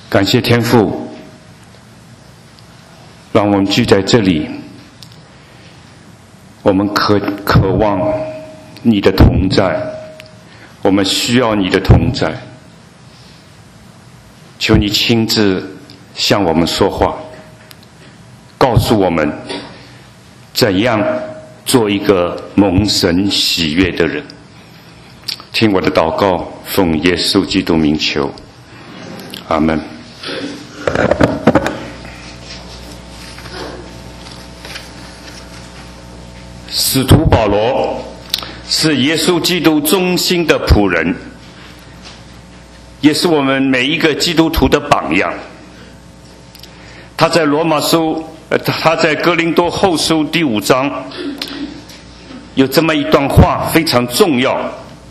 感谢天父，让我们聚在这里。我们渴望你的同在，我们需要你的同在。求你亲自向我们说话，告诉我们怎样做一个蒙神喜悦的人。听我的祷告，奉耶稣基督名求，阿们。使徒保罗是耶稣基督忠心的仆人，也是我们每一个基督徒的榜样。他在他在哥林多后书第5章有这么一段话非常重要，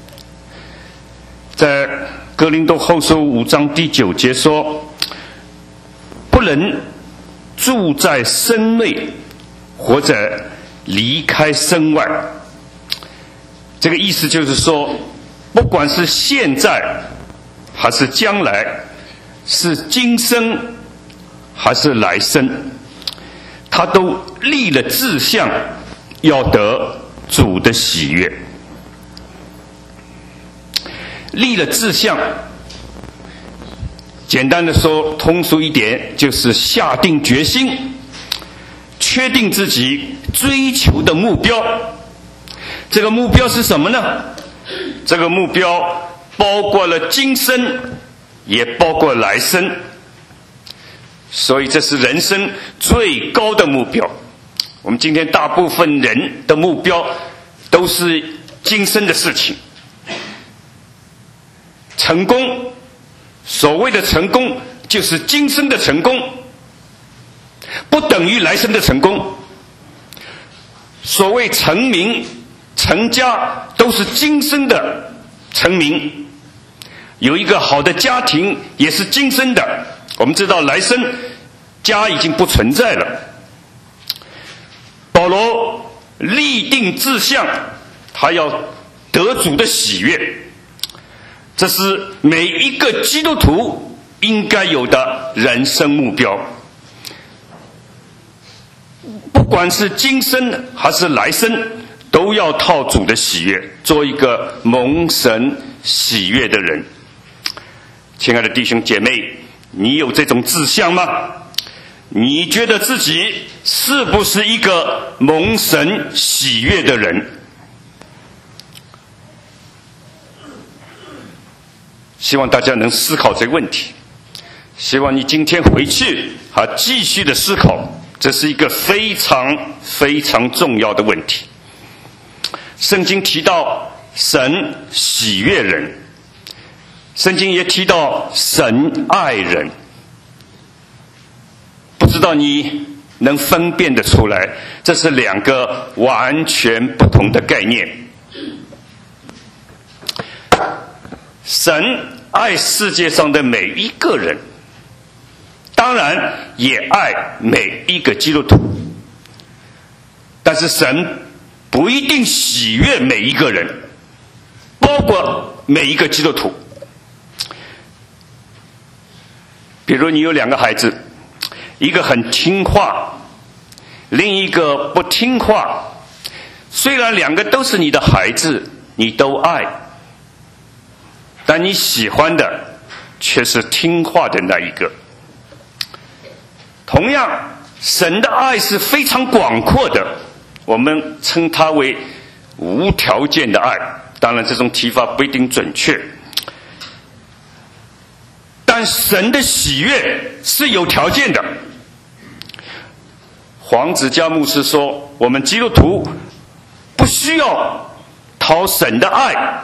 在哥林多后书5章第9节说：不能住在身内，或者离开身外。这个意思就是说，不管是现在还是将来，是今生还是来生，他都立了志向，要得主的喜悦。立了志向，简单的说，通俗一点，就是下定决心，确定自己追求的目标。这个目标是什么呢？这个目标包括了今生，也包括来生。所以这是人生最高的目标。我们今天大部分人的目标都是今生的事情。成功，所谓的成功就是今生的成功，不等于来生的成功。所谓成名成家都是今生的成名，有一个好的家庭也是今生的。我们知道来生家已经不存在了。保罗立定志向，他要得主的喜悦，这是每一个基督徒应该有的人生目标。不管是今生还是来生，都要讨主的喜悦，做一个蒙神喜悦的人。亲爱的弟兄姐妹，你有这种志向吗？你觉得自己是不是一个蒙神喜悦的人？希望大家能思考这个问题，希望你今天回去还继续的思考，这是一个非常非常重要的问题。圣经提到神喜悦人，圣经也提到神爱人。不知道你能分辨得出来，这是两个完全不同的概念。神爱世界上的每一个人，当然也爱每一个基督徒，但是神不一定喜悦每一个人，包括每一个基督徒。比如你有2个孩子，一个很听话，另一个不听话，虽然2个都是你的孩子，你都爱，但你喜欢的却是听话的那一个。同样，神的爱是非常广阔的，我们称它为无条件的爱。当然这种提法不一定准确，但神的喜悦是有条件的。黄子嘉牧师说，我们基督徒不需要讨神的爱，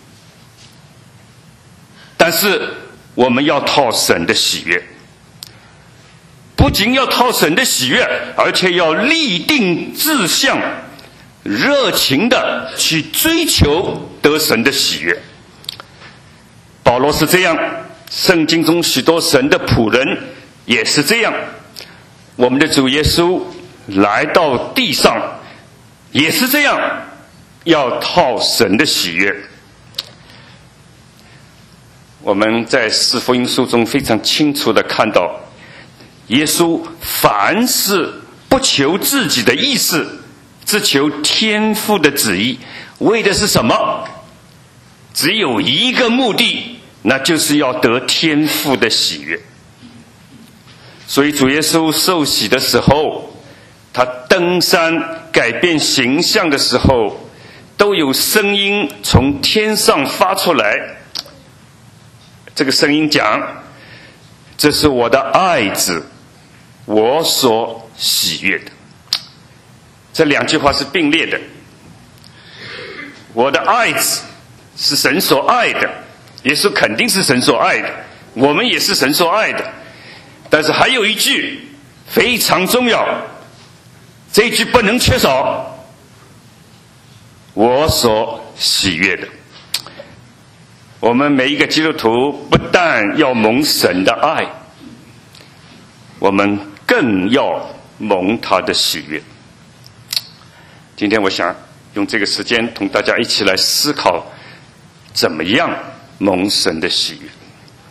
但是我们要讨神的喜悦。不仅要讨神的喜悦，而且要立定志向，热情的去追求得神的喜悦。保罗是这样，圣经中许多神的仆人也是这样。我们的主耶稣来到地上也是这样，要讨神的喜悦。 我们在四福音书中非常清楚地看到，耶稣凡是不求自己的意思，只求天父的旨意，为的是什么？只有一个目的，那就是要得天父的喜悦。所以主耶稣受洗的时候，他登山改变形象的时候，都有声音从天上发出来。这个声音讲：这是我的爱子，我所喜悦的。这两句话是并列的。我的爱子是神所爱的，耶稣肯定是神所爱的，我们也是神所爱的。但是还有一句非常重要，这一句不能缺少：我所喜悦的。我们每一个基督徒不但要蒙神的爱，我们更要蒙他的喜悦。今天我想用这个时间同大家一起来思考，怎么样蒙神的喜悦。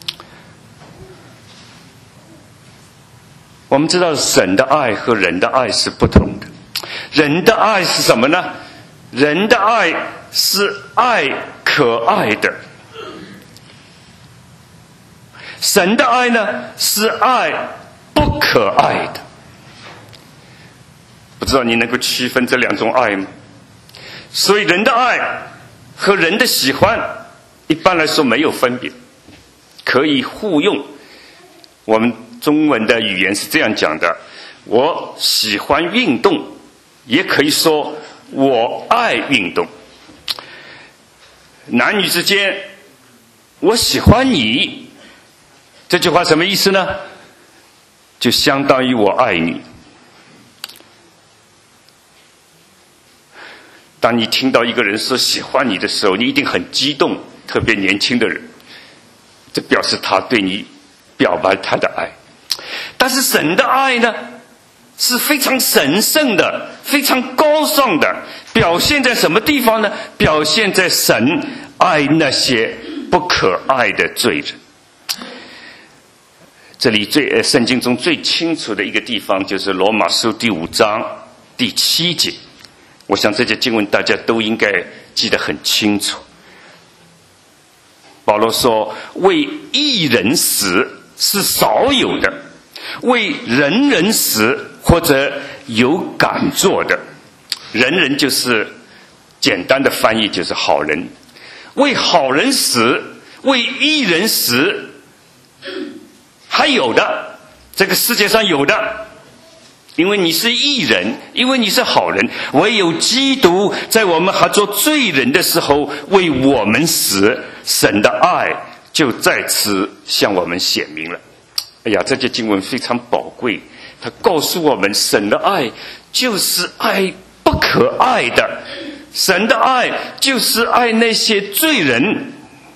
我们知道神的爱和人的爱是不同的。人的爱是什么呢？人的爱是爱可爱的，神的爱呢是爱不可爱的。不知道你能够区分这两种爱吗？所以人的爱和人的喜欢一般来说没有分别，可以互用。我们中文的语言是这样讲的：我喜欢运动，也可以说我爱运动。男女之间，我喜欢你，这句话什么意思呢？就相当于我爱你。当你听到一个人说喜欢你的时候，你一定很激动，特别年轻的人，这表示他对你表白他的爱。但是神的爱呢，是非常神圣的，非常高尚的，表现在什么地方呢？表现在神爱那些不可爱的罪人。这里圣经中最清楚的一个地方就是罗马书第5章第7节，我想这节经文大家都应该记得很清楚。保罗说：为义人死是少有的，为人人死或者有敢做的。人人就是简单的翻译就是好人。为好人死，为义人死，还有的，这个世界上有的，因为你是义人，因为你是好人，唯有基督在我们还做罪人的时候为我们死，神的爱就在此向我们显明了。哎呀，这节经文非常宝贵，它告诉我们神的爱就是爱不可爱的，神的爱就是爱那些罪人。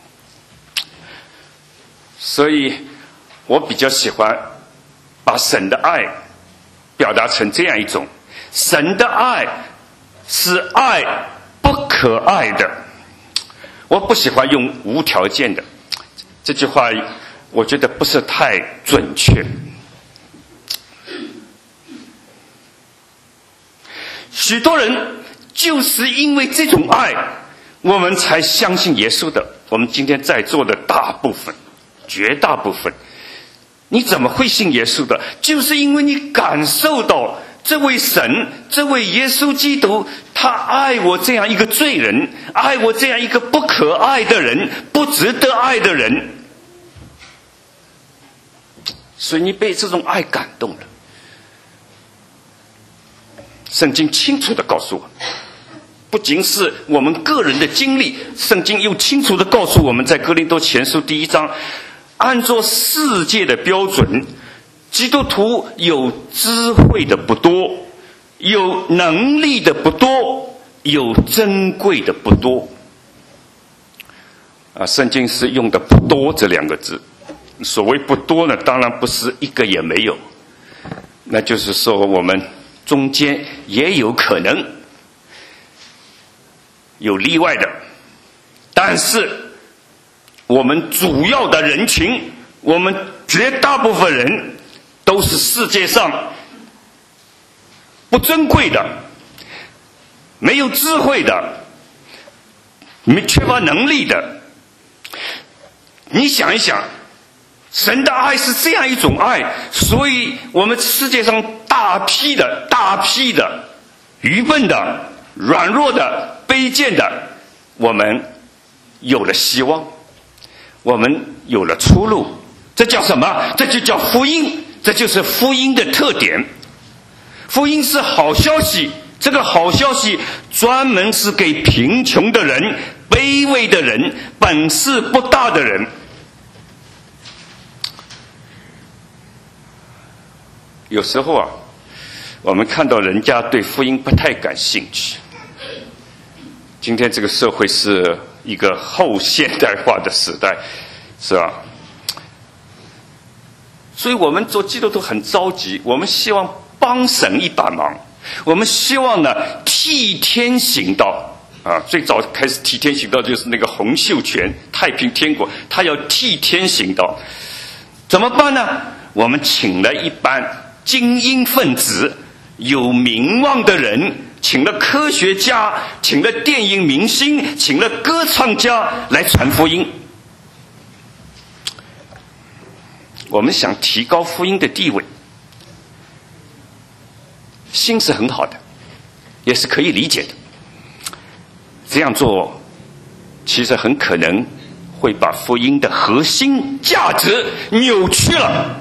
所以我比较喜欢把神的爱表达成这样一种：神的爱是爱不可爱的。我不喜欢用无条件的，这句话我觉得不是太准确。许多人就是因为这种爱，我们才相信耶稣的。我们今天在座的大部分，绝大部分，你怎么会信耶稣的？就是因为你感受到这位神，这位耶稣基督，他爱我这样一个罪人，爱我这样一个不可爱的人，不值得爱的人，所以你被这种爱感动了。圣经清楚地告诉我们，不仅是我们个人的经历，圣经又清楚地告诉我们，在哥林多前书第1章，按照世界的标准，基督徒有智慧的不多，有能力的不多，有珍贵的不多。圣经是用的不多这2个字。所谓不多呢，当然不是一个也没有，那就是说我们中间也有可能有例外的，但是我们主要的人群，我们绝大部分人都是世界上不珍贵的、没有智慧的、缺乏能力的。你想一想，神的爱是这样一种爱，所以我们世界上大批的愚笨的、软弱的、卑贱的，我们有了希望，我们有了出路。这叫什么？这就叫福音，这就是福音的特点。福音是好消息，这个好消息专门是给贫穷的人、卑微的人、本事不大的人。有时候啊，我们看到人家对福音不太感兴趣。今天这个社会是一个后现代化的时代，是吧？所以我们做基督徒很着急，我们希望帮神一把忙，我们希望呢替天行道啊。最早开始替天行道就是那个洪秀全太平天国，他要替天行道，怎么办呢？我们请了一班精英分子、有名望的人，请了科学家，请了电影明星，请了歌唱家来传福音。我们想提高福音的地位，心是很好的，也是可以理解的。这样做其实很可能会把福音的核心价值扭曲了。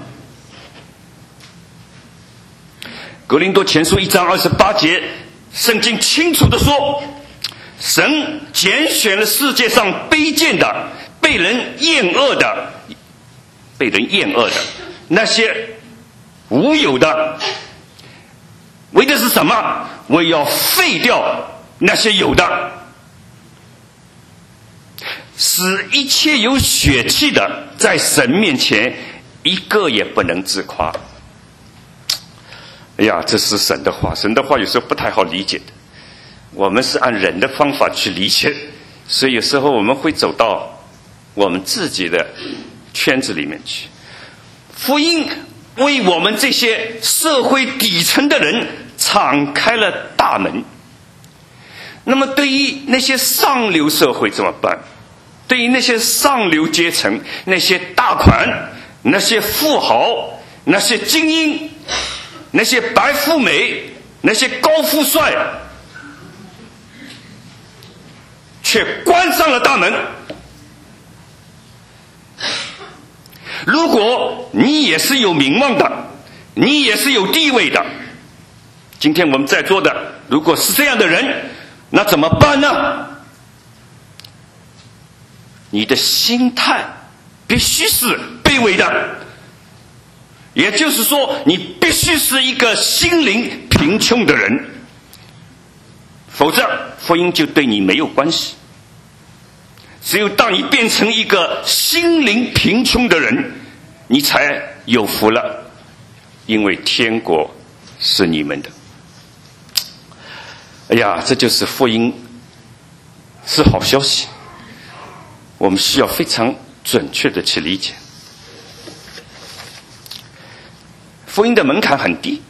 格林多前书1章28节，圣经清楚地说，神拣选了世界上卑贱的、被人厌恶的那些无有的，为的是什么？为要废掉那些有的，使一切有血气的在神面前一个也不能自夸。哎呀，这是神的话，神的话有时候不太好理解的，我们是按人的方法去理解，所以有时候我们会走到我们自己的圈子里面去。福音为我们这些社会底层的人敞开了大门。那么对于那些上流社会怎么办？对于那些上流阶层、那些大款、那些富豪、那些精英、那些白富美、那些高富帅，却关上了大门。如果你也是有名望的，你也是有地位的，今天我们在座的如果是这样的人，那怎么办呢？你的心态必须是卑微的，也就是说你必须是一个心灵贫穷的人，否则福音就对你没有关系。只有当你变成一个心灵贫穷的人，你才有福了，因为天国是你们的。哎呀，这就是福音，是好消息，我们需要非常准确的去理解。福音的门槛很低，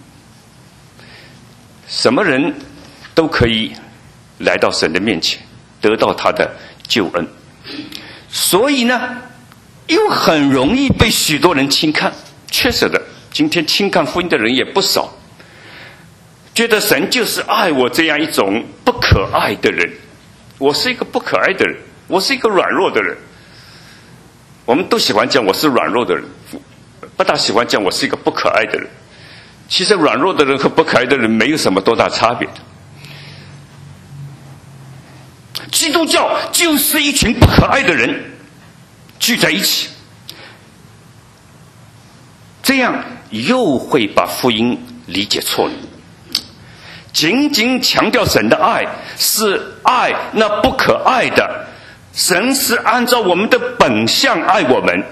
什么人都可以来到神的面前，得到他的救恩。所以呢，又很容易被许多人轻看。确实的，今天轻看福音的人也不少，觉得神就是爱我这样一种不可爱的人。我是一个不可爱的人，我是一个软弱的人。我们都喜欢讲我是软弱的人，不大喜欢讲我是一个不可爱的人。其实软弱的人和不可爱的人没有什么多大差别的。基督教就是一群不可爱的人聚在一起，这样又会把福音理解错了。仅仅强调神的爱，是爱那不可爱的，神是按照我们的本相爱我们，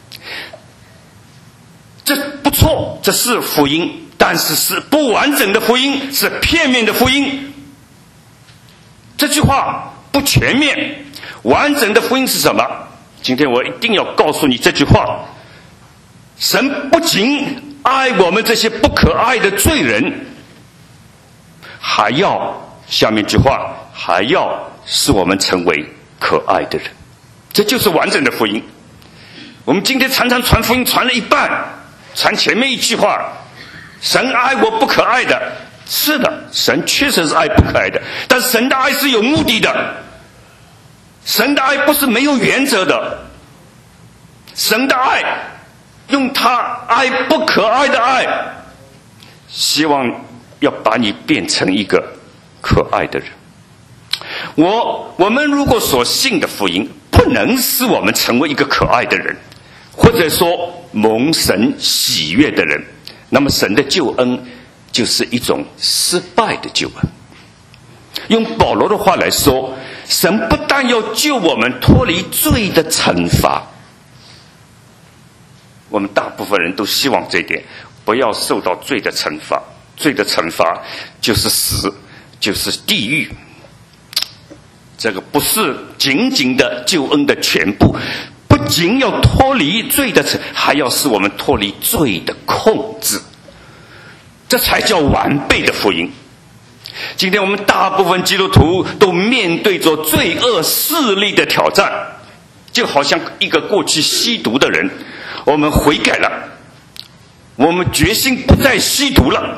这不错，这是福音，但是是不完整的福音，是片面的福音。这句话不全面。完整的福音是什么？ 今天我一定要告诉你这句话：神不仅爱我们这些不可爱的罪人，还要下面一句话，还要使我们成为可爱的人。这就是完整的福音。我们今天常常传福音传了一半，传前面一句话，神爱我不可爱的。是的，神确实是爱不可爱的，但是神的爱是有目的的，神的爱不是没有原则的，神的爱用他爱不可爱的爱，希望要把你变成一个可爱的人。我们如果所信的福音不能使我们成为一个可爱的人，或者说蒙神喜悦的人，那么神的救恩就是一种失败的救恩。用保罗的话来说，神不但要救我们脱离罪的惩罚，我们大部分人都希望这一点，不要受到罪的惩罚。罪的惩罚就是死，就是地狱。这个不是仅仅的救恩的全部，不仅要脱离罪的还要使我们脱离罪的控制，这才叫完备的福音。今天我们大部分基督徒都面对着罪恶势力的挑战，就好像一个过去吸毒的人，我们悔改了，我们决心不再吸毒了，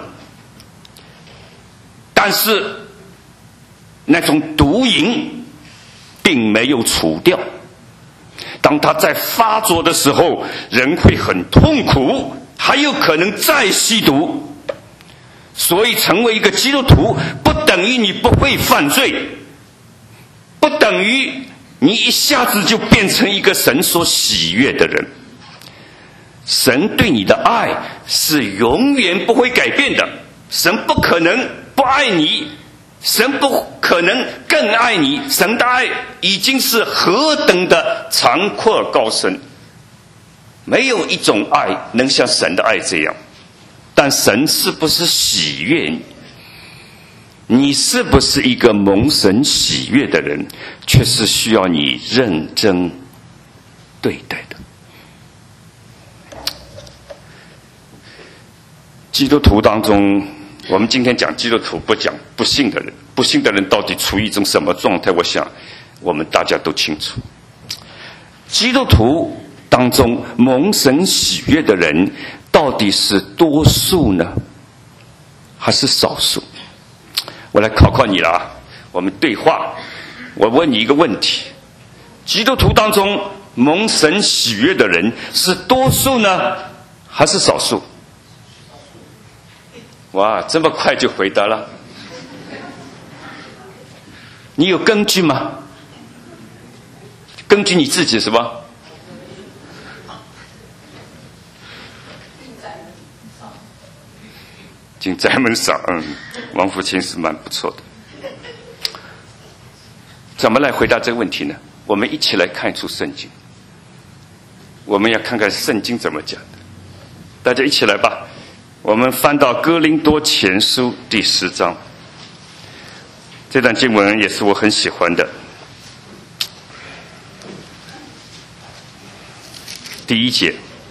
但是那种毒瘾并没有除掉。当他在发作的时候，人会很痛苦，还有可能再吸毒。所以成为一个基督徒不等于你不会犯罪，不等于你一下子就变成一个神所喜悦的人。神对你的爱是永远不会改变的，神不可能不爱你，神不可能更爱你，神的爱已经是何等的长阔高深，没有一种爱能像神的爱这样。但神是不是喜悦你？你是不是一个蒙神喜悦的人，却是需要你认真对待的。基督徒当中，我们今天讲基督徒，不讲不信的人。不信的人到底处于一种什么状态？我想我们大家都清楚。基督徒当中蒙神喜悦的人到底是多数呢，还是少数？我来考考你了啊！我们对话，我问你一个问题：基督徒当中蒙神喜悦的人是多数呢，还是少数？哇，这么快就回答了！你有根据吗？根据你自己是吧？进宅门少，王福清是蛮不错的。怎么来回答这个问题呢？我们一起来看出圣经。我们要看看圣经怎么讲的。大家一起来吧。我们翻到哥林多前书第10章，这段经文也是我很喜欢的。第1节，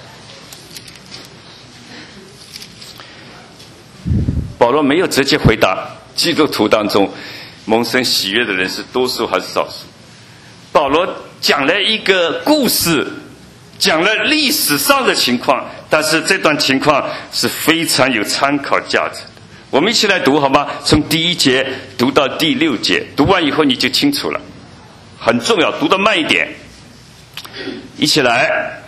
保罗没有直接回答基督徒当中蒙神喜悦的人是多数还是少数。保罗讲了一个故事，讲了历史上的情况，但是这段情况是非常有参考价值的。我们一起来读好吗？从第1节读到第6节，读完以后你就清楚了，很重要，读得慢一点。一起来，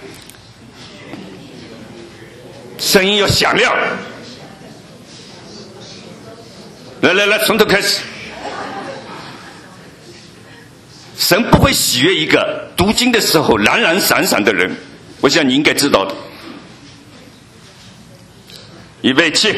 声音要响亮。来，从头开始。神不会喜悦一个读经的时候懒懒散散的人，我想你应该知道的。预备起。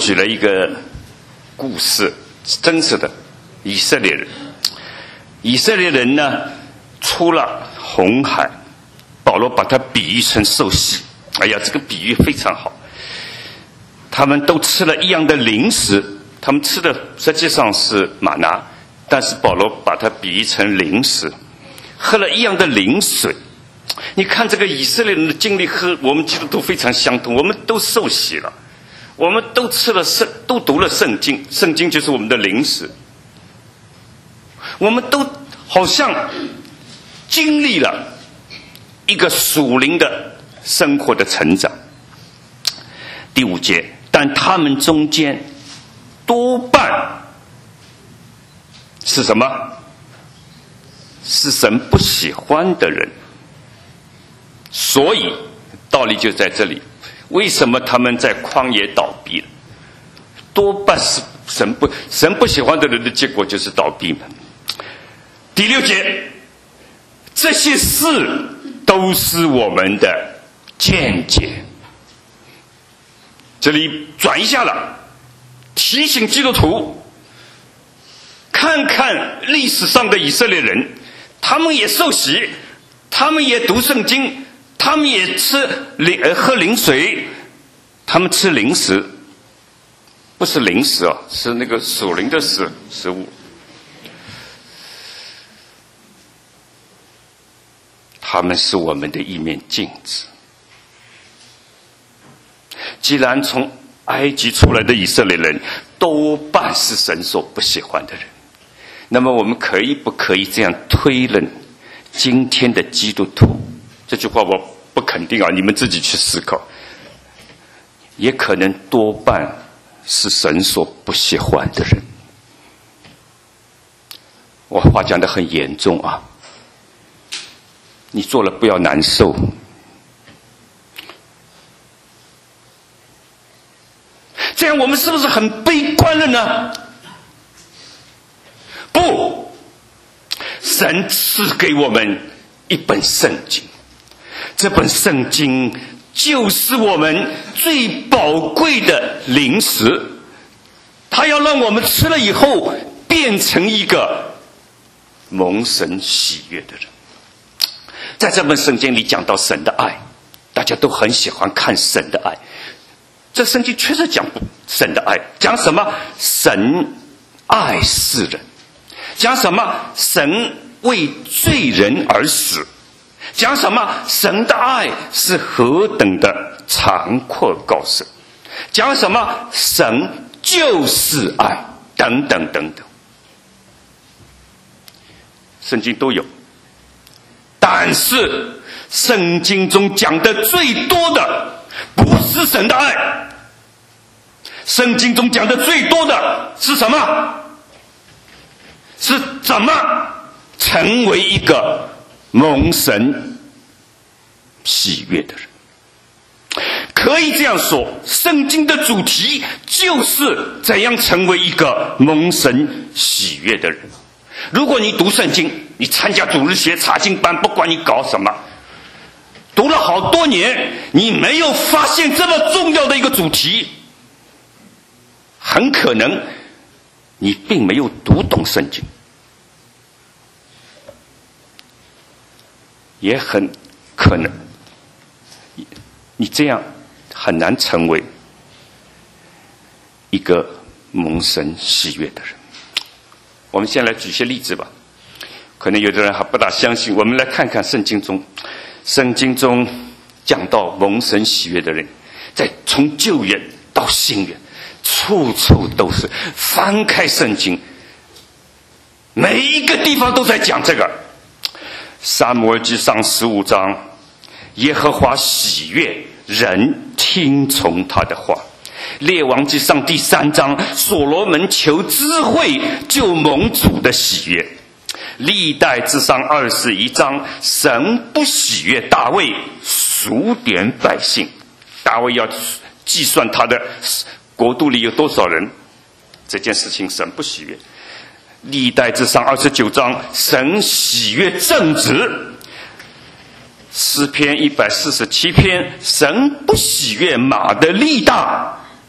举了一个故事，真实的以色列人。以色列人呢，出了红海，保罗把它比喻成受洗。哎呀，这个比喻非常好。他们都吃了一样的零食，他们吃的实际上是玛拿，但是保罗把它比喻成零食，喝了一样的灵水。你看这个以色列人的经历和我们基督徒非常相同，我们都受洗了，我们都吃了都读了圣经，圣经就是我们的灵食，我们都好像经历了一个属灵的生活的成长。第5节，但他们中间多半是什么？是神不喜欢的人。所以道理就在这里，为什么他们在旷野倒闭了？多半是神不喜欢的人的结果就是倒闭嘛。第6节，这些事都是我们的见解。这里转一下了，提醒基督徒看看历史上的以色列人，他们也受洗，他们也读圣经，他们也喝灵水，他们吃零食，不是零食啊，是那个属灵的食物。他们是我们的一面镜子。既然从埃及出来的以色列人多半是神所不喜欢的人，那么我们可以不可以这样推论今天的基督徒？这句话我不肯定啊，你们自己去思考。也可能多半是神所不喜欢的人。我话讲得很严重啊，你做了不要难受。这样我们是不是很悲观了呢？不，神赐给我们一本圣经，这本圣经就是我们最宝贵的灵食，它要让我们吃了以后变成一个蒙神喜悦的人。在这本圣经里讲到神的爱，大家都很喜欢看神的爱。这圣经确实讲神的爱，讲什么？神爱世人，讲什么？神为罪人而死，讲什么？神的爱是何等的长阔高深，讲什么？神就是爱，等等等等，圣经都有。但是圣经中讲的最多的不是神的爱，圣经中讲的最多的是什么？是怎么成为一个蒙神喜悦的人。可以这样说，圣经的主题就是怎样成为一个蒙神喜悦的人。如果你读圣经，你参加主日学查经班，不管你搞什么，读了好多年，你没有发现这么重要的一个主题，很可能你并没有读懂圣经，也很可能你这样很难成为一个蒙神喜悦的人。我们先来举些例子吧，可能有的人还不大相信。我们来看看圣经中讲到蒙神喜悦的人，从旧约到新约，处处都是。翻开圣经，每一个地方都在讲这个。撒母耳记上15章，耶和华喜悦人听从他的话。列王记上第3章，所罗门求智慧，就蒙主的喜悦。历代志上21章，神不喜悦大卫数点百姓，大卫要计算他的国度里有多少人，这件事情神不喜悦。历代志上29章，神喜悦正直。诗篇147篇，神不喜悦马的力大。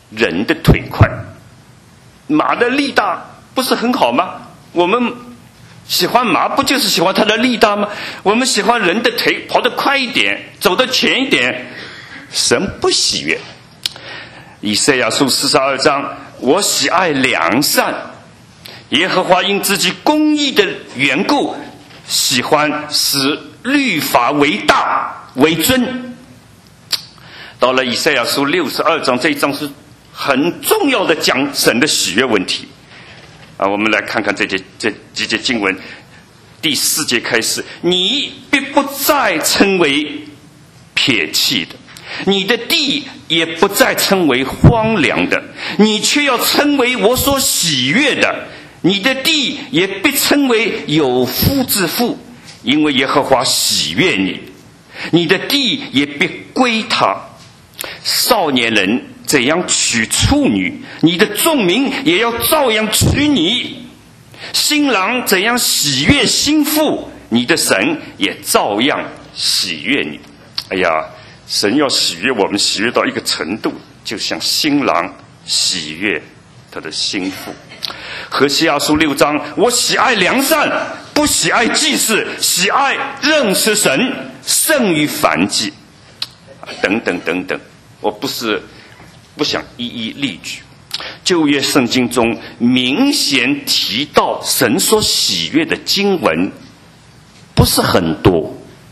人的腿快，马的力大不是很好吗？我们喜欢马，不就是喜欢它的力大吗？我们喜欢人的腿跑得快一点，走得前一点，神不喜悦。以赛亚书42章，我喜爱良善，耶和华因自己公义的缘故，喜欢使律法为大为尊。到了以赛亚书62章，这一章是很重要的讲神的喜悦问题啊。我们来看看这几节经文。第4节开始，你必不再称为撇弃的，你的地也不再称为荒凉的，你却要称为我所喜悦的，你的地也必称为有夫之妇，因为耶和华喜悦你，你的地也必归他。少年人怎样娶处女，你的众民也要照样娶你。新郎怎样喜悦新妇，你的神也照样喜悦你。哎呀，神要喜悦我们，喜悦到一个程度，就像新郎喜悦他的新妇。何西阿书6章，我喜爱良善，不喜爱祭祀，喜爱认识神，胜于燔祭。等等等等，我不想一一例举。旧约圣经中明显提到神所喜悦的经文不是很多，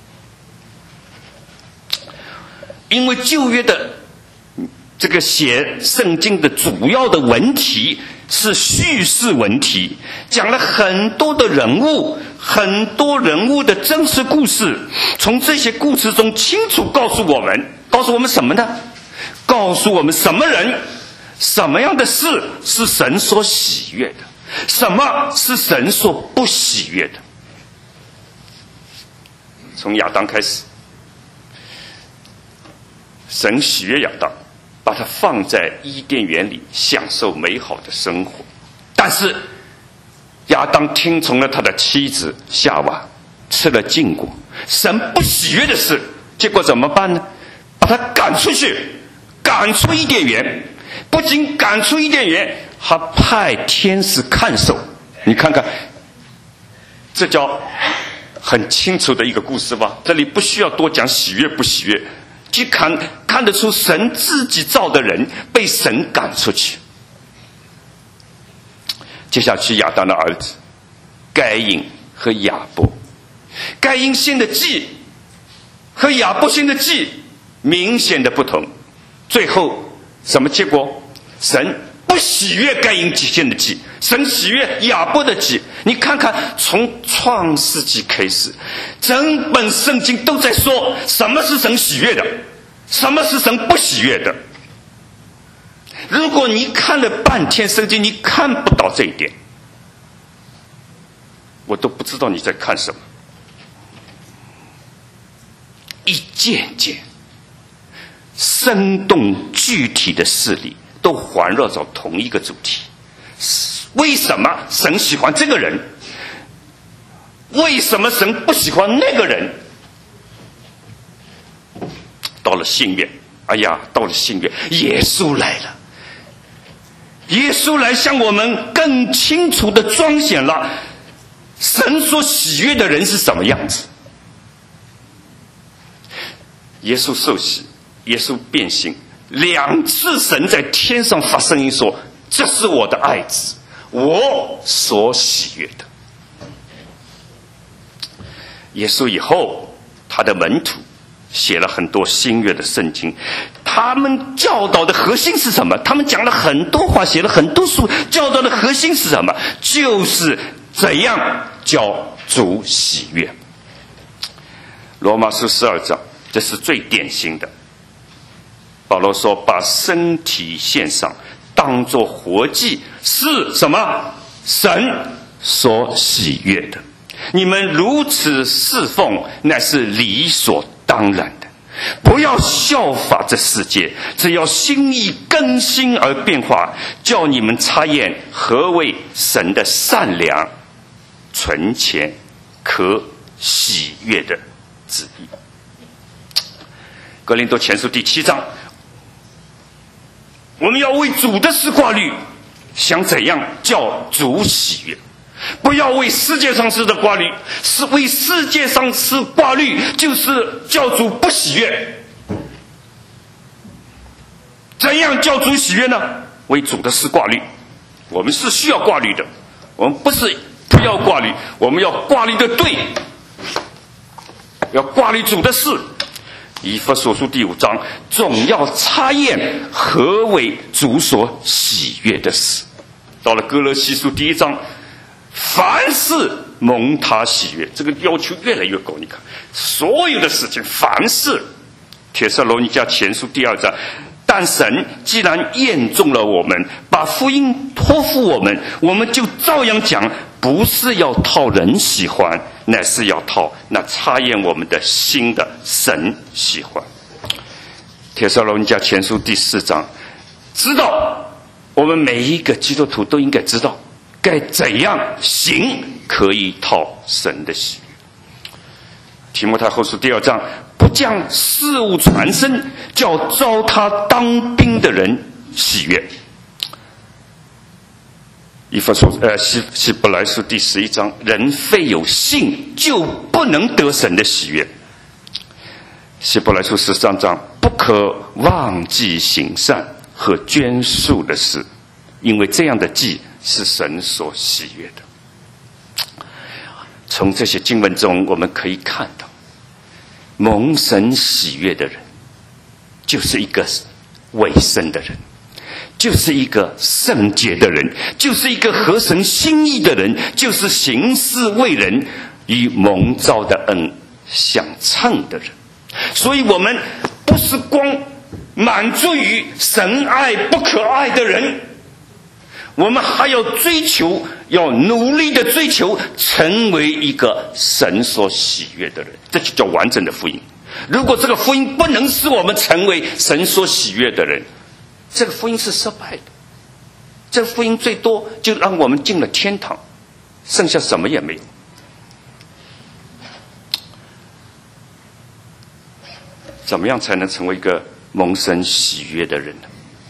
因为旧约的这个写圣经的主要的文题是叙事文题，讲了很多的人物，很多人物的真实故事，从这些故事中清楚告诉我们什么呢？告诉我们什么人什么样的事是神所喜悦的，什么是神所不喜悦的。从亚当开始，神喜悦亚当，把他放在伊甸园里享受美好的生活，但是亚当听从了他的妻子夏娃，吃了禁果，神不喜悦的事，结果怎么办呢？把他赶出去，赶出伊甸园。不仅赶出伊甸园，还派天使看守。你看看，这叫很清楚的一个故事吧？这里不需要多讲喜悦不喜悦，就看得出神自己造的人被神赶出去。接下去亚当的儿子该隐和亚伯，该隐献的祭和亚伯献的祭明显的不同，最后什么结果？神不喜悦该隐献的祭，神喜悦亚伯的祭。你看看，从创世纪开始，整本圣经都在说什么是神喜悦的，什么是神不喜悦的。如果你看了半天圣经，你看不到这一点，我都不知道你在看什么。一件件生动具体的事例都环绕着同一个主题。为什么神喜欢这个人？为什么神不喜欢那个人？到了新约，到了新约，耶稣来了。耶稣来向我们更清楚地彰显了神所喜悦的人是什么样子。耶稣受洗，耶稣变形，2次神在天上发声音说：“这是我的爱子，我所喜悦的。”耶稣以后，他的门徒写了很多新约的圣经，他们教导的核心是什么？他们讲了很多话，写了很多书，教导的核心是什么？就是怎样叫主喜悦。罗马书12章，这是最典型的。保罗说：“把身体献上，当作活祭，是什么？神所喜悦的。你们如此侍奉，乃是理所当然的。不要效法这世界，只要心意更新而变化，叫你们察验何为神的善良、纯全、可喜悦的旨意。”哥林多前书第7章， 我们要为主的事挂虑，想怎样叫主喜悦。不要为世界上事的挂虑，是为世界上事挂虑，就是叫主不喜悦。怎样叫主喜悦呢？为主的事挂虑，我们是需要挂虑的，我们不是不要挂虑，我们要挂虑的对，要挂虑主的事。以弗所书第5章，总要查验何为主所喜悦的事。到了哥罗西书第1章，凡事蒙他喜悦，这个要求越来越高。你看，所有的事情，凡事。帖撒罗尼迦前书第2章，但神既然验中了我们，把福音托付我们，我们就照样讲，不是要讨人喜欢，乃是要讨那查验我们的心的神喜欢。帖撒罗尼迦前书第4章，知道我们每一个基督徒都应该知道该怎样行可以讨神的喜悦。提摩太后书第2章，不将事物传声，叫招他当兵的人喜悦。希伯来书第11章，人非有信就不能得神的喜悦。希伯来书13章，不可忘记行善和捐束的事，因为这样的祭是神所喜悦的。从这些经文中我们可以看到，蒙神喜悦的人就是一个委身的人，就是一个圣洁的人，就是一个合神心意的人，就是行事为人与蒙召的恩相称的人。所以我们不是光满足于神爱不可爱的人，我们还要追求，要努力的追求成为一个神所喜悦的人，这就叫完整的福音。如果这个福音不能使我们成为神所喜悦的人，这个福音是失败的。这个福音最多就让我们进了天堂，剩下什么也没有。怎么样才能成为一个蒙神喜悦的人呢？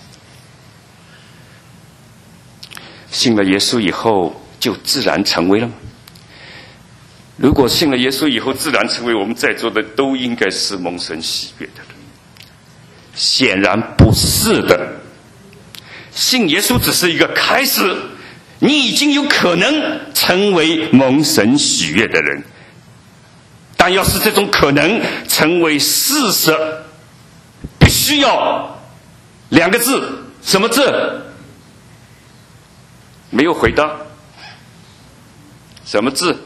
信了耶稣以后就自然成为了吗？如果信了耶稣以后自然成为，我们在座的都应该是蒙神喜悦的人。显然不是的。信耶稣只是一个开始，你已经有可能成为蒙神喜悦的人。但要是这种可能成为事实，必须要2个字，什么字？没有回答。什么字？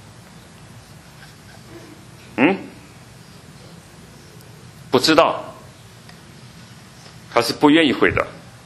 不知道，还是不愿意回答？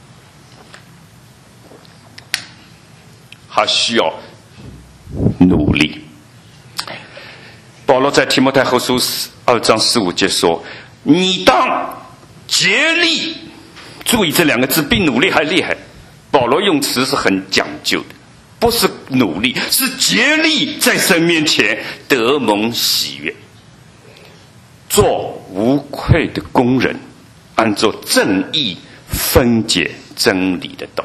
还需要努力。保罗在提摩太后书2章15节说：“你当竭力。”注意这2个字比努力还厉害。保罗用词是很讲究的，不是努力，是竭力在神面前得蒙喜悦，做无愧的工人，按照正义分解真理的道。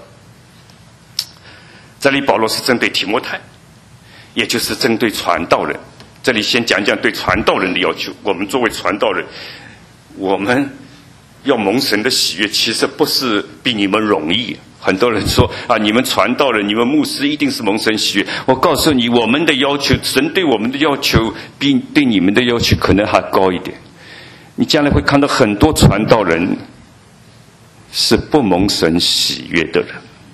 这里保罗是针对提摩太，也就是针对传道人。这里先讲讲对传道人的要求。我们作为传道人，我们要蒙神的喜悦，其实不是比你们容易。很多人说啊，你们传道人，你们牧师一定是蒙神喜悦。我告诉你，我们的要求，神对我们的要求比对你们的要求可能还高一点。你将来会看到很多传道人是不蒙神喜悦的人。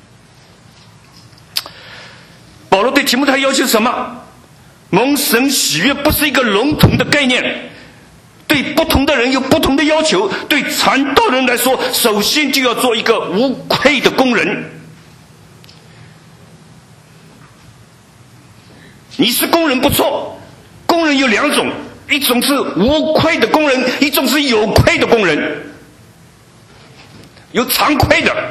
保罗对提摩太要求什么？蒙神喜悦不是一个笼统的概念，对不同的人有不同的要求。对传道人来说，首先就要做一个无愧的工人。你是工人不错，工人有2种，一种是无愧的工人，一种是有愧的工人，有常愧的。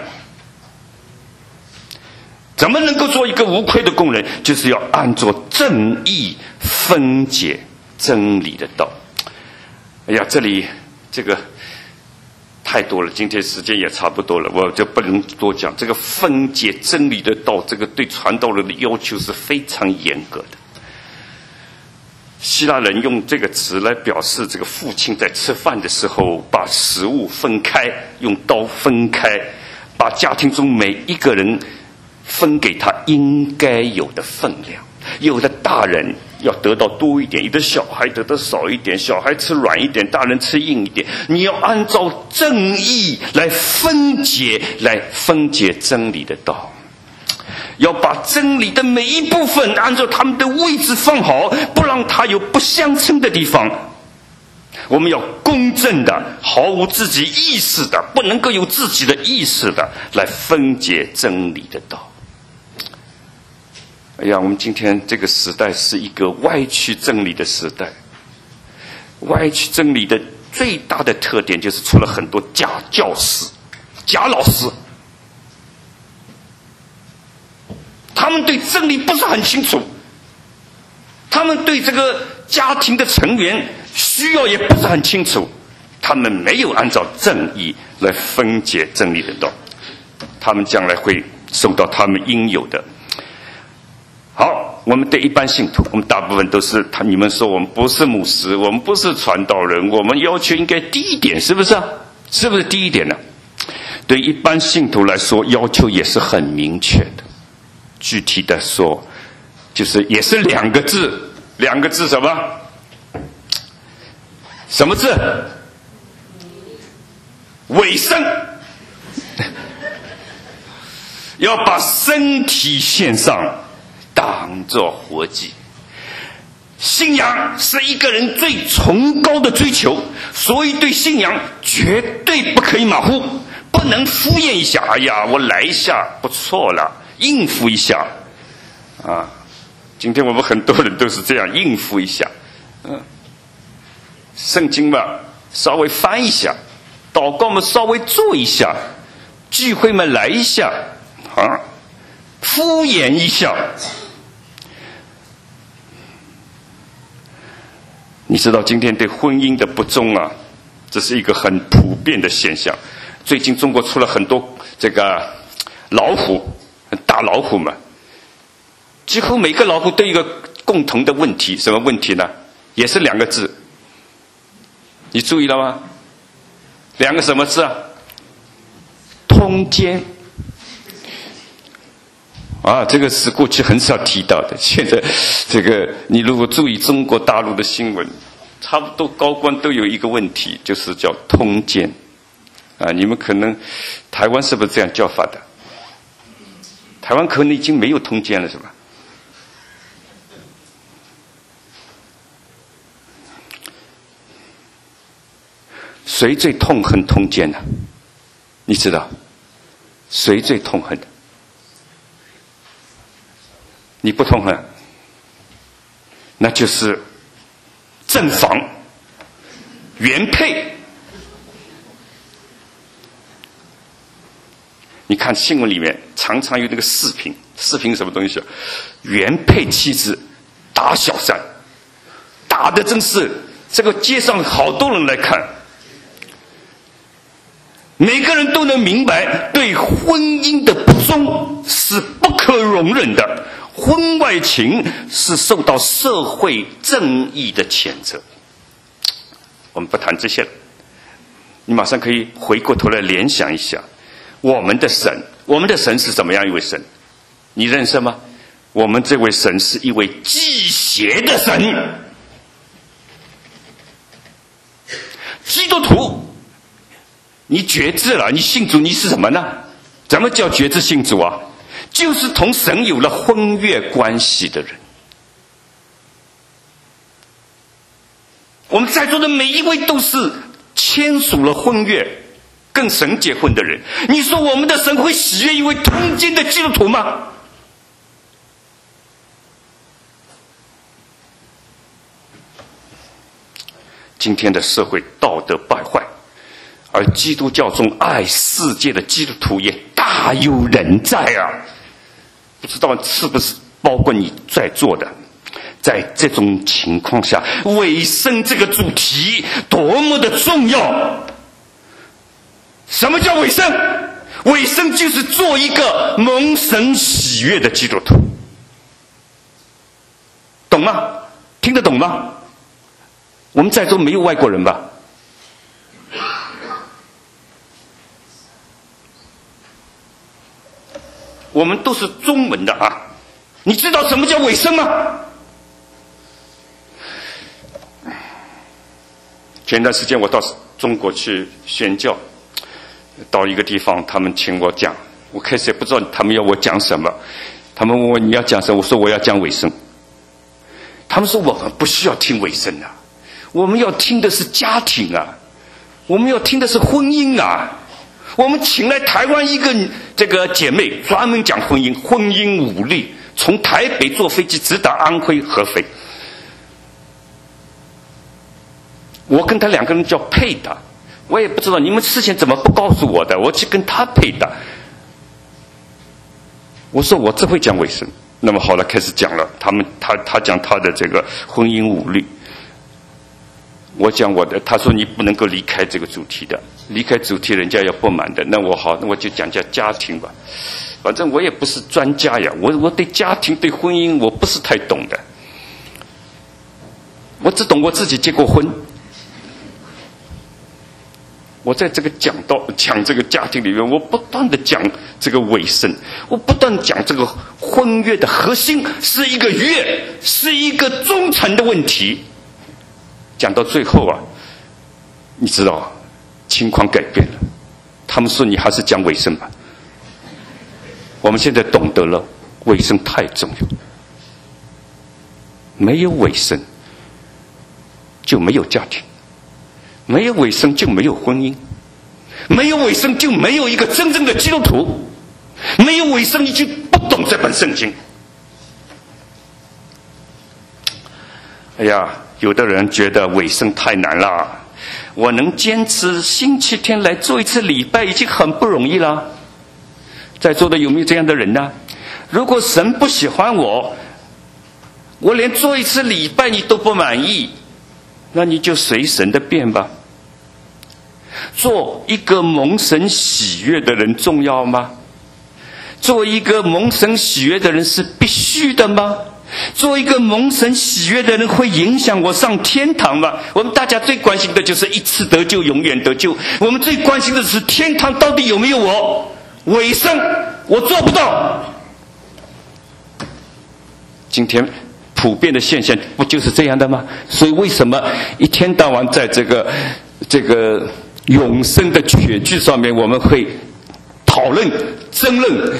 怎么能够做一个无愧的工人？就是要按照正义分解真理的道。哎呀，这里这个太多了，今天时间也差不多了，我就不能多讲。这个分解真理的道，这个对传道人的要求是非常严格的。希腊人用这个词来表示这个父亲在吃饭的时候把食物分开，用刀分开，把家庭中每一个人分给他应该有的分量。有的大人要得到多一点，有的小孩得到少一点，小孩吃软一点，大人吃硬一点。你要按照正义来分解真理的道，要把真理的每一部分按照他们的位置放好，不让它有不相称的地方。我们要公正的，毫无自己意识的，不能够有自己的意识的来分解真理的道。哎呀，我们今天这个时代是一个歪曲真理的时代。歪曲真理的最大的特点就是出了很多假教师、假老师，他们对真理不是很清楚，他们对这个家庭的成员需要也不是很清楚，他们没有按照正义来分解真理的道，他们将来会受到他们应有的。好，我们对一般信徒，我们大部分都是你们说我们不是牧师，我们不是传道人，我们要求应该低一点，是不是啊？是不是低一点呢？对一般信徒来说，要求也是很明确的。具体的说，就是也是两个字什么？什么字？委身。要把身体献上，当作活祭。信仰是一个人最崇高的追求，所以对信仰绝对不可以马虎，不能敷衍一下。哎呀，我来一下不错了，应付一下啊！今天我们很多人都是这样应付一下。圣经嘛稍微翻一下，祷告嘛稍微做一下，聚会嘛来一下啊，敷衍一下。你知道今天对婚姻的不忠啊，这是一个很普遍的现象。最近中国出了很多这个老虎，大老虎嘛，几乎每个老虎都有一个共同的问题，什么问题呢？也是两个字，你注意了吗？两个什么字啊？通奸。啊，这个是过去很少提到的，现在这个你如果注意中国大陆的新闻，差不多高官都有一个问题，就是叫通奸。啊，你们可能台湾是不是这样叫法的？台湾可能已经没有通奸了，是吧？谁最痛恨通奸呢？你知道谁最痛恨的？你不痛恨，那就是正房原配。你看新闻里面常常有那个视频什么东西？原配妻子打小三，打的真是这个街上好多人来看，每个人都能明白，对婚姻的不忠是不可容忍的。婚外情是受到社会正义的谴责。我们不谈这些了，你马上可以回过头来联想一下，我们的神是怎么样一位神？你认识吗？我们这位神是一位祭邪的神。基督徒，你决志了，你信主，你是什么呢？怎么叫决志信主啊？就是同神有了婚约关系的人。我们在座的每一位都是签署了婚约跟神结婚的人，你说我们的神会喜悦一位通奸的基督徒吗？今天的社会道德败坏，而基督教中爱世界的基督徒也大有人在啊！不知道是不是包括你在座的？在这种情况下，委身这个主题多么的重要！ 什么叫委身？委身就是做一个蒙神喜悦的基督徒，懂吗？听得懂吗？我们在座没有外国人吧？我们都是中文的啊！你知道什么叫委身吗？前段时间我到中国去宣教，到一个地方，他们请我讲，我开始也不知道他们要我讲什么，他们问我你要讲什么，我说我要讲委身。他们说我们不需要听委身啊，我们要听的是家庭啊，我们要听的是婚姻啊。我们请来台湾一个这个姐妹，专门讲婚姻5例，从台北坐飞机直达安徽合肥。我跟他2个人叫配搭，我也不知道你们事先怎么不告诉我的，我去跟他配搭。我说我只会讲委身，那么好了，开始讲了。他讲他的这个婚姻5例，我讲我的。他说你不能够离开这个主题的，离开主题人家要不满的。那我好，那我就讲家庭吧。反正我也不是专家呀，我对家庭对婚姻我不是太懂的，我只懂我自己结过婚。我在这个讲这个家庭里面，我不断的讲这个委身，我不断讲这个婚约的核心是一个约，是一个忠诚的问题。讲到最后啊，你知道情况改变了，他们说你还是讲委身吧。我们现在懂得了委身太重要，没有委身就没有家庭，没有委身就没有婚姻，没有委身就没有一个真正的基督徒，没有委身你就不懂这本圣经。哎呀，有的人觉得委身太难了，我能坚持星期天来做一次礼拜已经很不容易了。在座的有没有这样的人呢？如果神不喜欢我连做一次礼拜你都不满意，那你就随神的便吧。做一个蒙神喜悦的人重要吗？做一个蒙神喜悦的人是必须的吗？做一个蒙神喜悦的人会影响我上天堂吗？我们大家最关心的就是一次得救永远得救，我们最关心的是天堂到底有没有我委身，我做不到。今天普遍的现象不就是这样的吗？所以为什么一天到晚在这个永生的确据上面我们会讨论争论？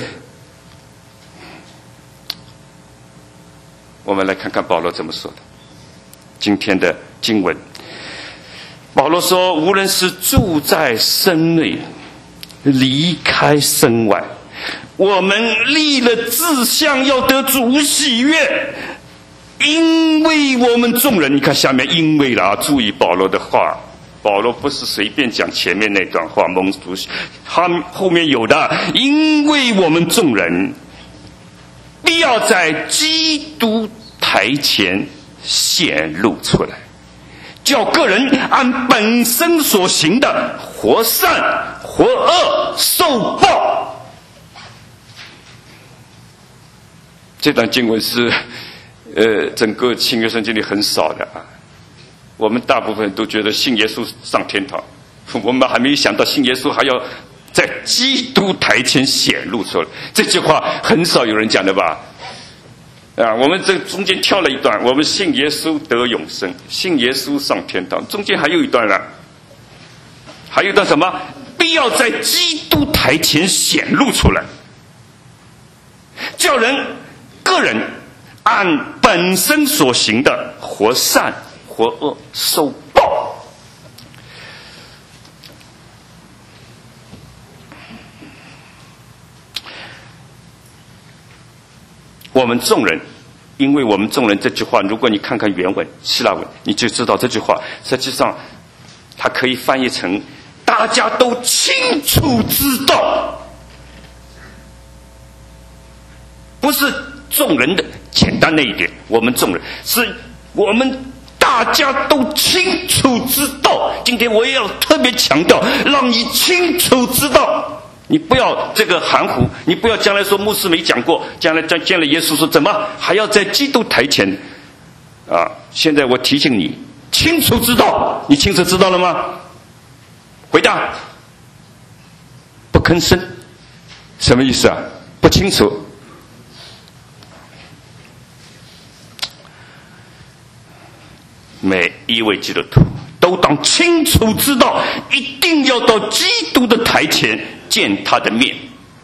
我们来看看保罗怎么说的。今天的经文，保罗说，无论是住在身内离开身外，我们立了志向要得主喜悦，因为我们众人，你看下面因为了啊，注意保罗的话，保罗不是随便讲前面那段话蒙主，他后面有的，因为我们众人必要在基督台前显露出来，叫个人按本身所行的活善活恶受报。这段经文是整个新约圣经里很少的啊。我们大部分都觉得信耶稣上天堂，我们还没有想到信耶稣还要在基督台前显露出来。这句话很少有人讲的吧？啊，我们这中间跳了一段，我们信耶稣得永生，信耶稣上天堂，中间还有一段了，还有一段什么？必要在基督台前显露出来，叫个人按本身所行的活善活恶受报。我们众人，因为我们众人这句话，如果你看看原文希腊文，你就知道这句话实际上它可以翻译成大家都清楚知道，不是众人的简单那一点，我们众人是我们大大家都清楚知道。今天我也要特别强调，让你清楚知道。你不要这个含糊，你不要将来说牧师没讲过，将来见了耶稣说怎么还要在基督台前啊？现在我提醒你，清楚知道，你清楚知道了吗？回答，不吭声，什么意思啊？不清楚。每一位基督徒都当清楚知道，一定要到基督的台前见他的面。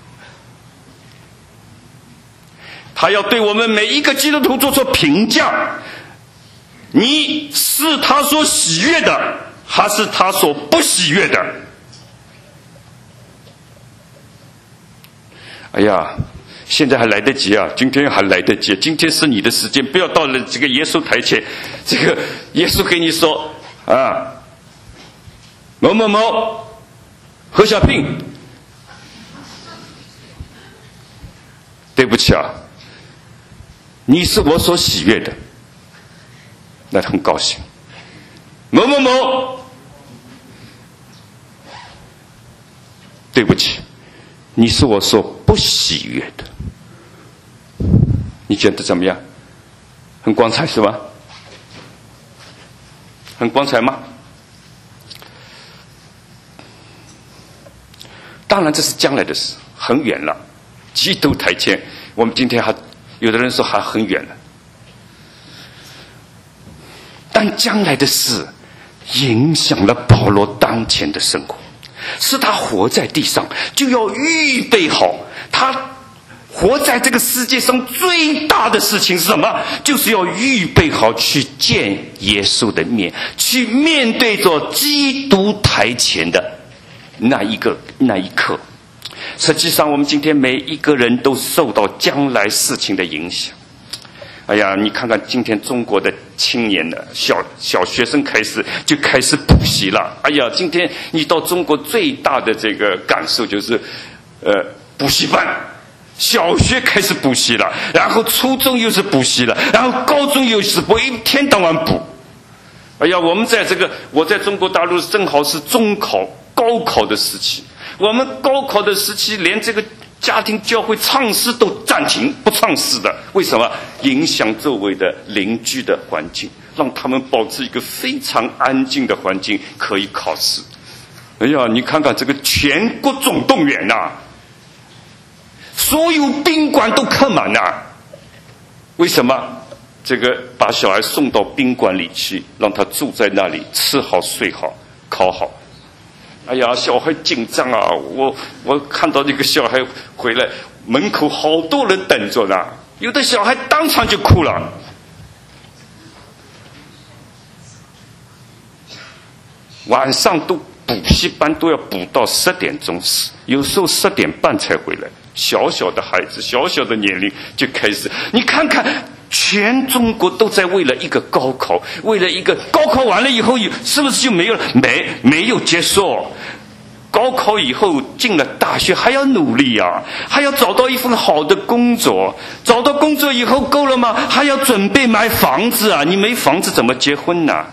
他要对我们每一个基督徒做出评价，你是他所喜悦的，还是他所不喜悦的？哎呀，现在还来得及啊！今天还来得及，今天是你的时间，不要到了这个耶稣台前，这个耶稣给你说啊，某某某，何小平，对不起啊，你是我所喜悦的，那很高兴。某某某，对不起，你是我所不喜悦的。你觉得怎么样？很光彩是吧？很光彩吗？当然这是将来的事，很远了。基督台前，我们今天还有的人说还很远了，但将来的事影响了保罗当前的生活，是他活在地上就要预备好，他活在这个世界上最大的事情是什么？就是要预备好去见耶稣的面，去面对着基督台前的那一刻。实际上我们今天每一个人都受到将来事情的影响。哎呀，你看看今天中国的青年的小学生就开始补习了。哎呀，今天你到中国最大的这个感受就是补习班，小学开始补习了，然后初中又是补习了，然后高中又是补，一天到晚补。哎呀，我在中国大陆正好是中考高考的时期，我们高考的时期连这个家庭教会唱诗都暂停不唱诗的，为什么？影响周围的邻居的环境，让他们保持一个非常安静的环境可以考试。哎呀，你看看这个全国总动员啊，所有宾馆都客满啊。为什么？这个把小孩送到宾馆里去，让他住在那里，吃好睡好考好。哎呀，小孩紧张啊！我看到那个小孩回来，门口好多人等着呢，有的小孩当场就哭了。晚上都补习班都要补到10点钟，有时候10点半才回来。小小的孩子，小小的年龄就开始，你看看。全中国都在为了一个高考，为了一个高考完了以后，是不是就没有了？没有结束。高考以后进了大学还要努力啊，还要找到一份好的工作。找到工作以后够了吗？还要准备买房子啊！你没房子怎么结婚呢？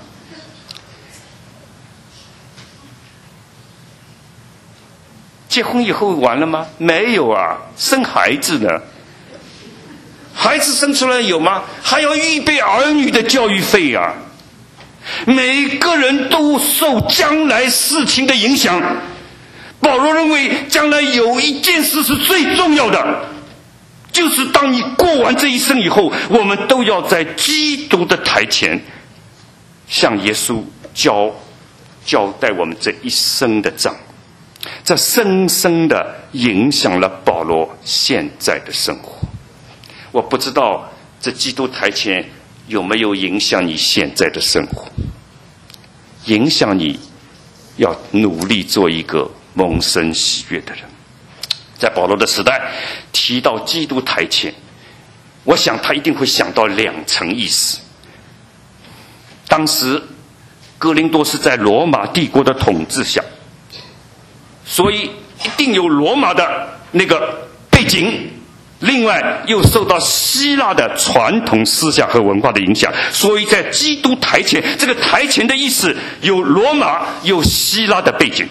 结婚以后完了吗？没有啊，生孩子呢。孩子生出来有吗？还要预备儿女的教育费啊！每个人都受将来事情的影响。保罗认为，将来有一件事是最重要的，就是当你过完这一生以后，我们都要在基督的台前，向耶稣交代我们这一生的账。这深深的影响了保罗现在的生活。我不知道这基督台前有没有影响你现在的生活，影响你要努力做一个蒙神喜悦的人。在保罗的时代提到基督台前，我想他一定会想到2层意思。当时哥林多是在罗马帝国的统治下，所以一定有罗马的那个背景， 另外又受到希腊的传统思想和文化的影响，所以在基督台前，这个台前的意思有罗马有希腊的背景。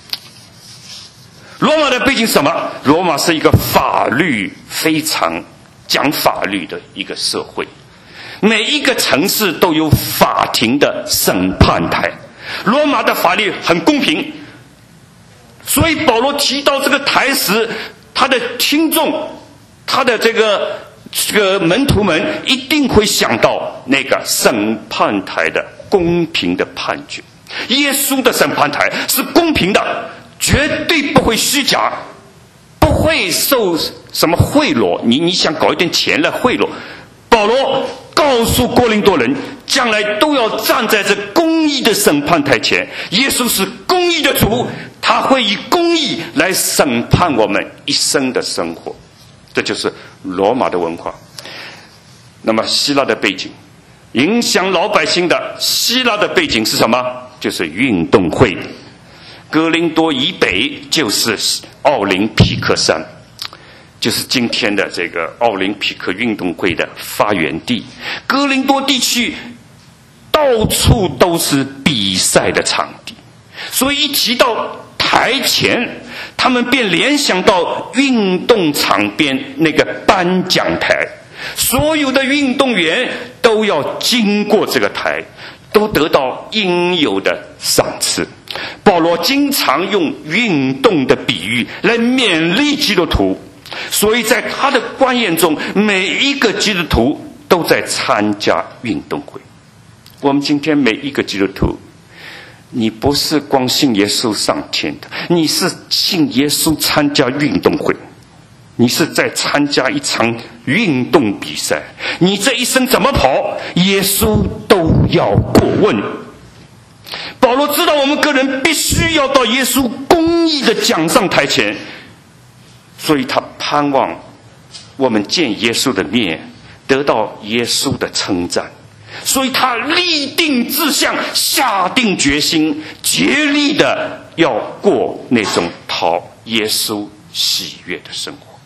罗马的背景是什么？罗马是一个法律非常讲法律的一个社会，每一个城市都有法庭的审判台。罗马的法律很公平，所以保罗提到这个台时，他的听众，他的这个门徒们一定会想到那个审判台的公平的判决。耶稣的审判台是公平的，绝对不会虚假，不会受什么贿赂。你想搞一点钱来贿赂？保罗告诉哥林多人，将来都要站在这公义的审判台前。耶稣是公义的主，他会以公义来审判我们一生的生活。这就是罗马的文化。那么希腊的背景，影响老百姓的希腊的背景是什么？就是运动会。哥林多以北就是奥林匹克山，就是今天的这个奥林匹克运动会的发源地。哥林多地区到处都是比赛的场地，所以一提到台前，他们便联想到运动场边那个颁奖台，所有的运动员都要经过这个台，都得到应有的赏赐。保罗经常用运动的比喻来勉励基督徒，所以在他的观念中，每一个基督徒都在参加运动会。我们今天每一个基督徒，你不是光信耶稣上天的，你是信耶稣参加运动会，你是在参加一场运动比赛，你这一生怎么跑，耶稣都要过问。保罗知道我们个人必须要到耶稣公义的奖赏台前，所以他盼望我们见耶稣的面，得到耶稣的称赞，所以他立定志向，下定决心，竭力的要过那种讨耶稣喜悦的生活。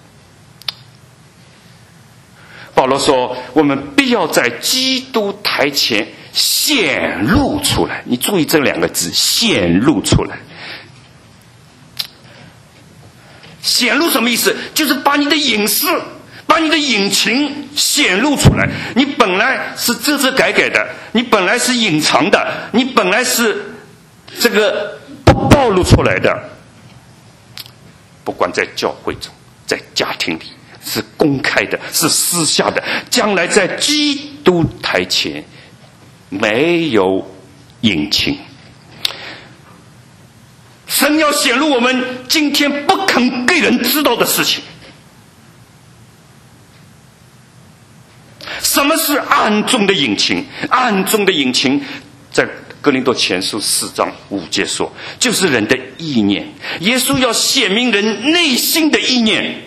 保罗说，我们必要在基督台前显露出来。你注意这两个字，显露出来。显露什么意思？就是把你的隐私，把你的隐情显露出来。你本来是遮遮盖盖的，你本来是隐藏的，你本来是这个不暴露出来的。不管在教会中，在家庭里，是公开的，是私下的，将来在基督台前没有隐情。神要显露我们今天不肯给人知道的事情。什么是暗中的隐情？暗中的隐情在哥林多前书4章5节说，就是人的意念。耶稣要显明人内心的意念。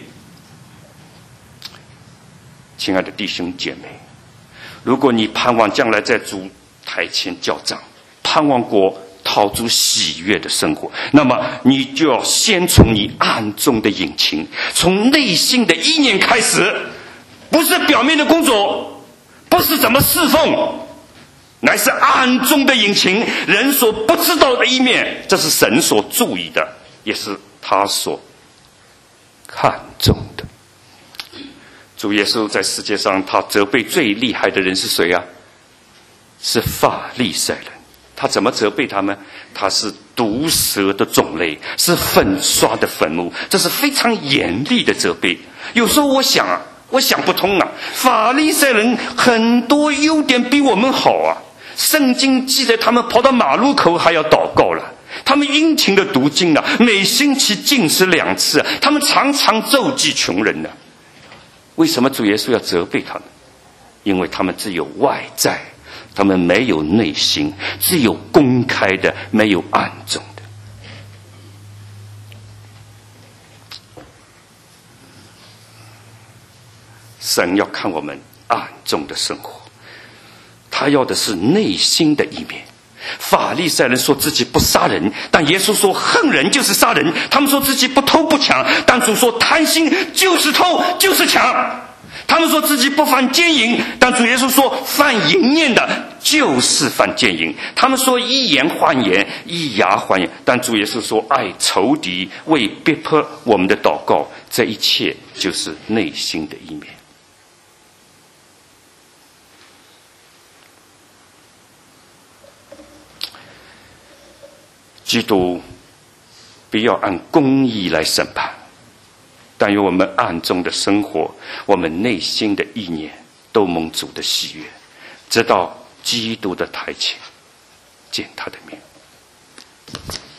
亲爱的弟兄姐妹，如果你盼望将来在主台前交账，盼望过讨主喜悦的生活，那么你就要先从你暗中的隐情，从内心的意念开始，不是表面的工作，不是怎么侍奉，乃是暗中的隐情，人所不知道的一面，这是神所注意的，也是他所看重的。主耶稣在世界上，他责备最厉害的人是谁啊？是法利赛人。他怎么责备他们？他是毒蛇的种类，是粉刷的坟墓，这是非常严厉的责备。有时候我想不通啊，法利赛人很多优点比我们好啊，圣经记载他们跑到马路口还要祷告了，他们殷勤的读经啊，每星期禁食2次啊，他们常常周济穷人呢。为什么主耶稣要责备他们？因为他们只有外在，他们没有内心，只有公开的，没有暗中的。神要看我们暗中的生活，他要的是内心的一面。 法利赛人说自己不杀人，但耶稣说恨人就是杀人。他们说自己不偷不抢，但主说贪心就是偷就是抢。他们说自己不犯奸淫，但主耶稣说犯淫念的就是犯奸淫。他们说以言还言，以牙还眼，但主耶稣说爱仇敌，为逼迫我们的祷告，这一切就是内心的一面。基督不要按公义来审判，但愿我们暗中的生活，我们内心的意念都蒙主的喜悦，直到基督的台前见他的面。